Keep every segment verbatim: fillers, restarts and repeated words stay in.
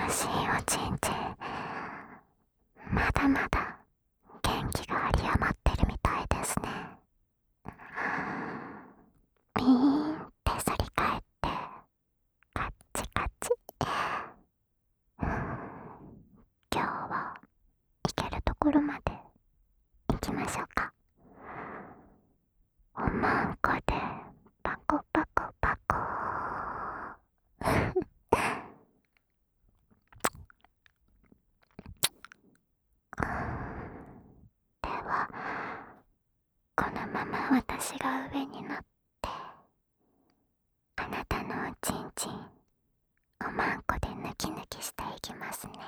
しいおちんちん、まだまだ元気が有り余ってるみたいですね。ピーンって反り返ってカッチカチ。今日は行けるところまで行きましょうか。おまんこでパコパコパコではこのまま私が上に乗ってあなたのおちんちんおまんこで抜き抜きしていきますね。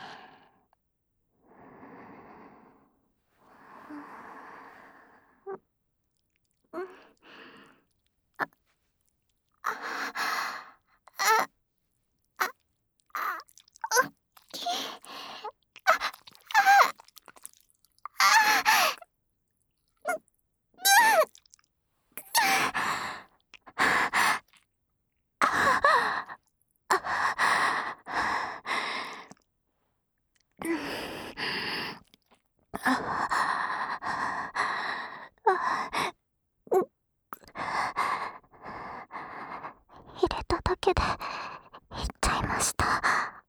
入れただけでいっちゃいました。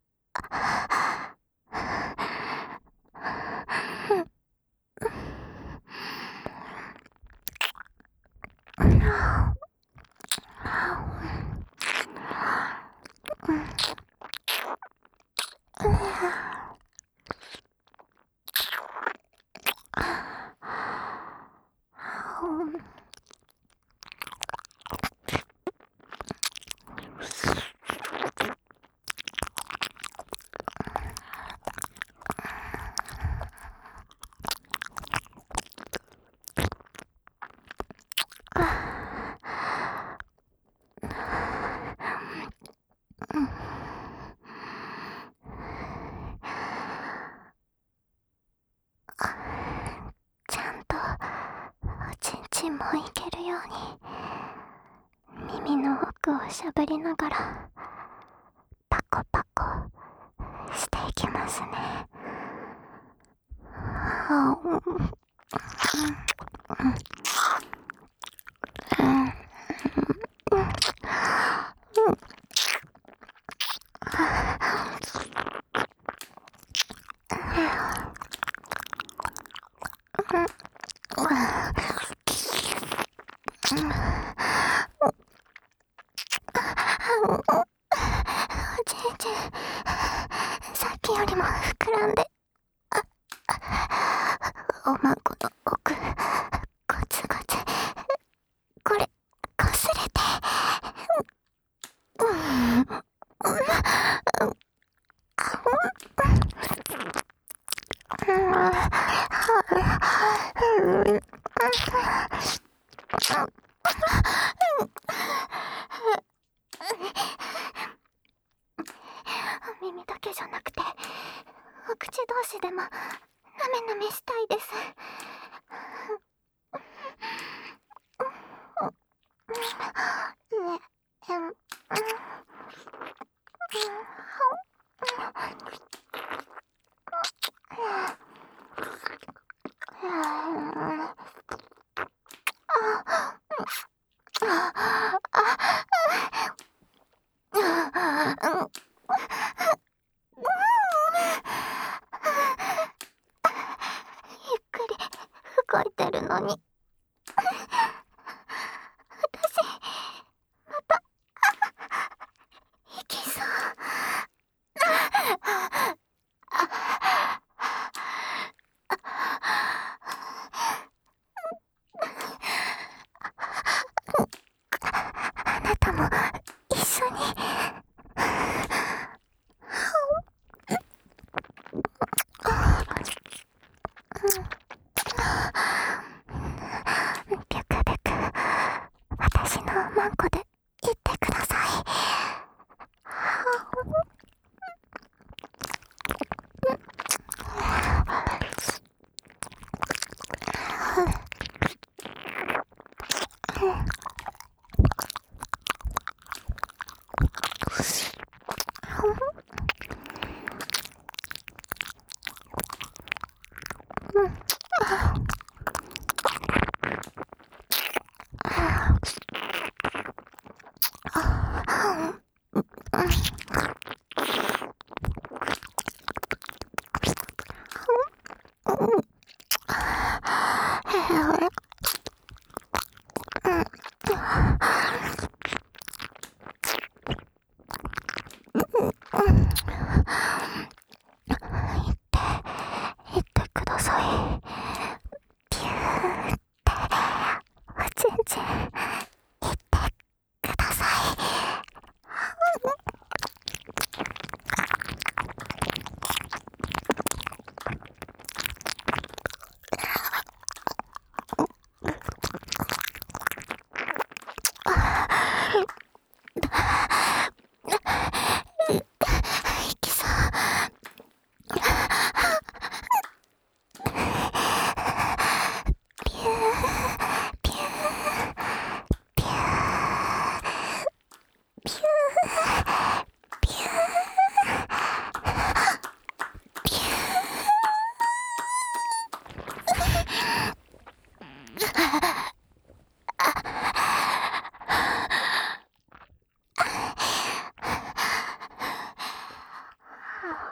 ちゃんとおちんちんもいけるように耳の奥をしゃぶりながらパコパコしていきますね。あうんおちんちんさっきよりも膨らんでおまんこの奥ゴツゴツこれこすれてお耳だけじゃなくてお口同士でもなめなめしたいです。ゆっくり動いてるのに私また行きそう。あなたも一緒にビュクビュク私のマンコで言ってください。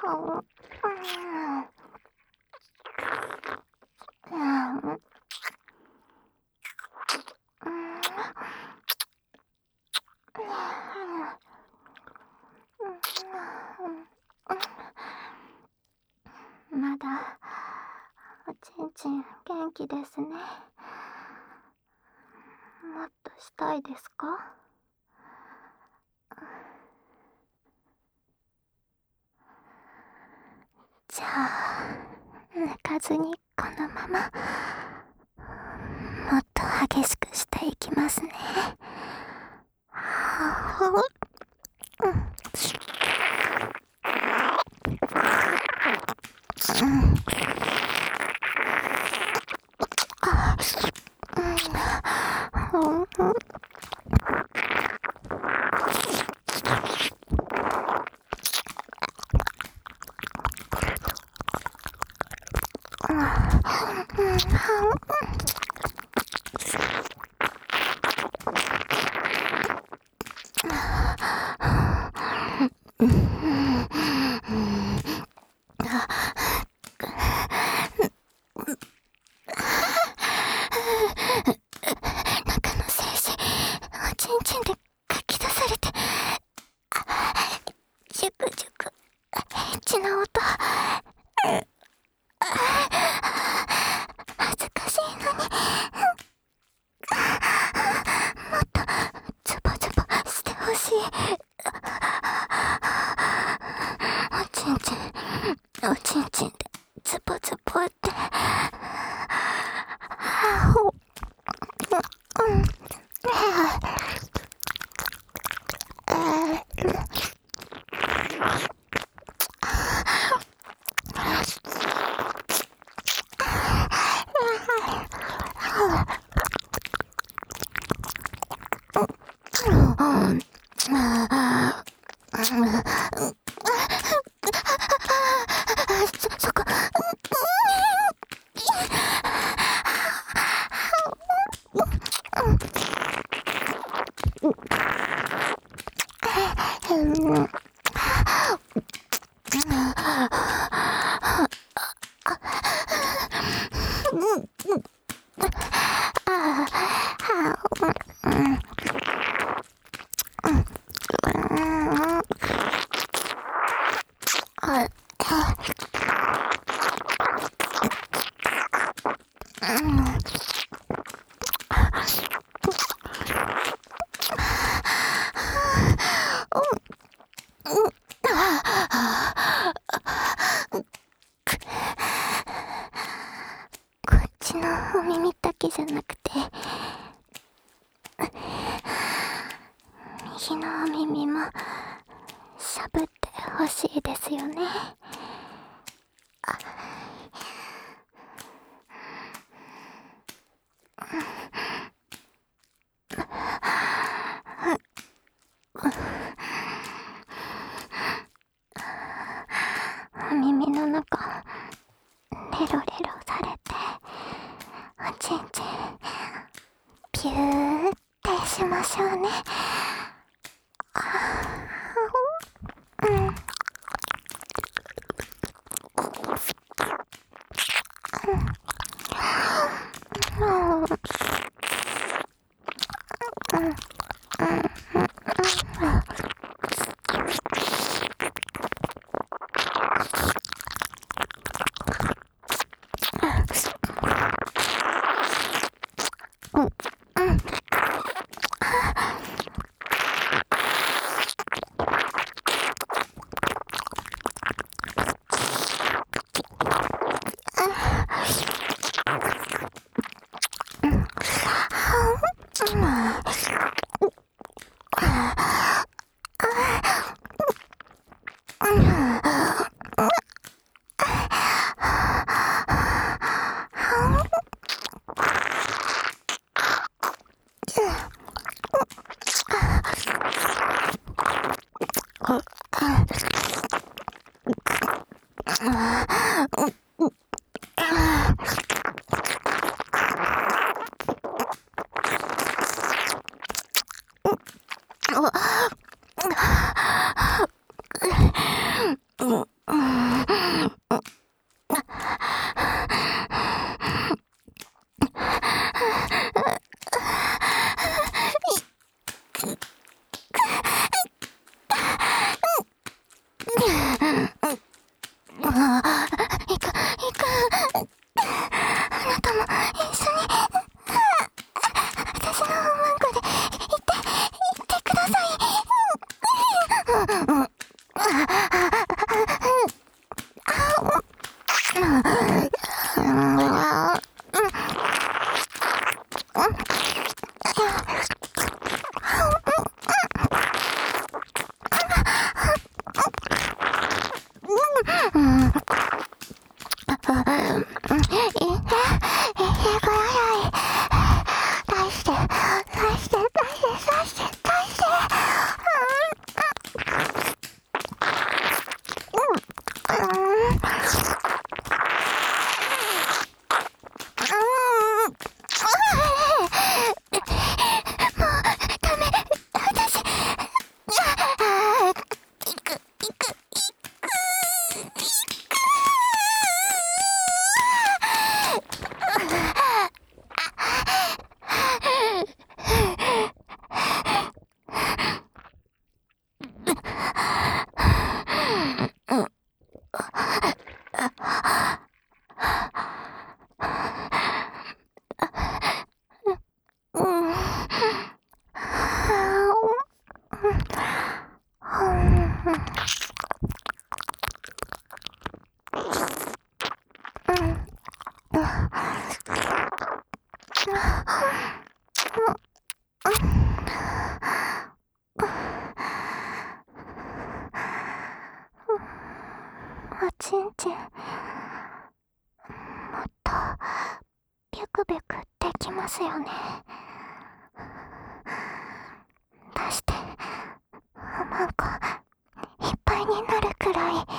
まだおちんちん元気ですね。もっとしたいですか？じゃあ抜かずにこのままもっと激しくしていきますね。中の精子おちんちんでかき出されて、ジュクジュクエッチな音。恥ずかしいのにもっとズボズボしてほしい。おちんちんおちんちんでズボズボって。そ、そこ。こっちのお耳だけじゃなくて右のお耳もしゃぶってほしいですよね。お耳の中レロレロされておちんちんピューってしましょうね。うんおちんちん、もっとビュクビュクできますよね。出しておまんこいっぱいになるくらい。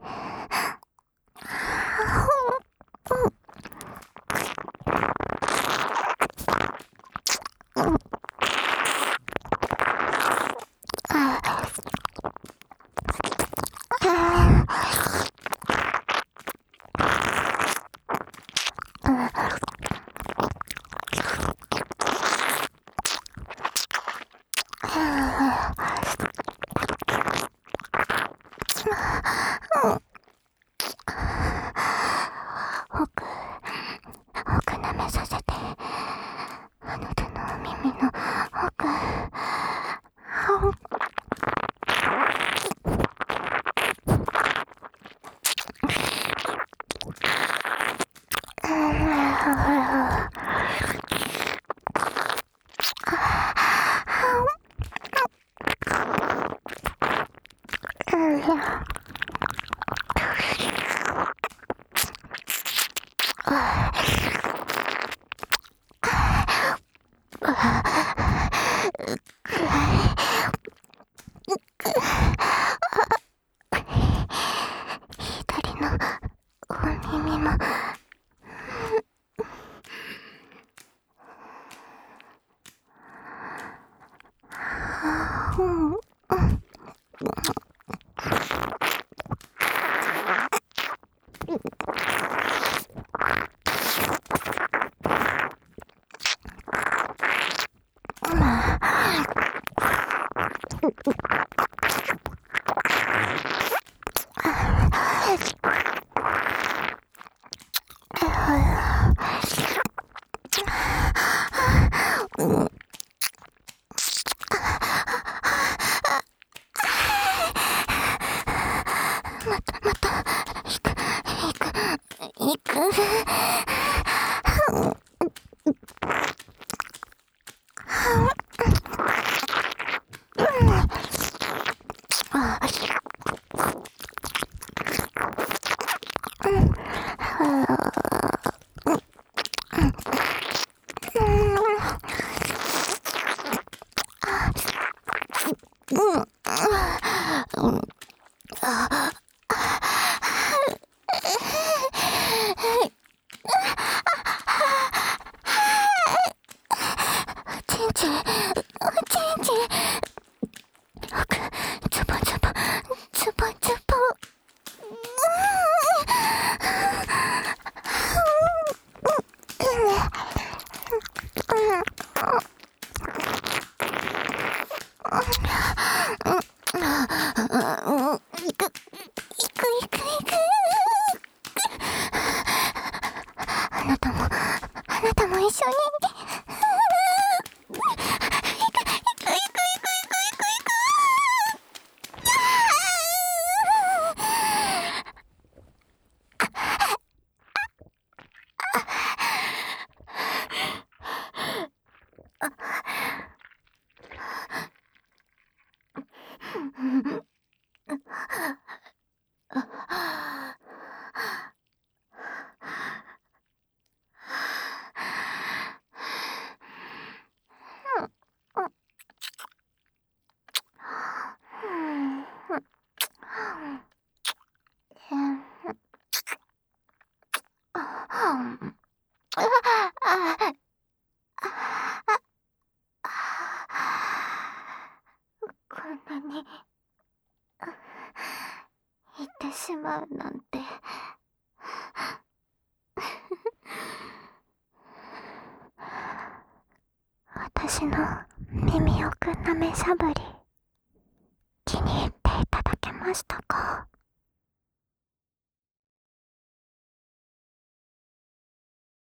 奥奥舐めさせて、あなたのお耳の奥。左のお耳も。うんうんまたまた行く行く行く。あなたもあなたも一緒に。こんなに言ってしまうなんて。私の耳奥なめしゃぶり、気に入っていただけましたか？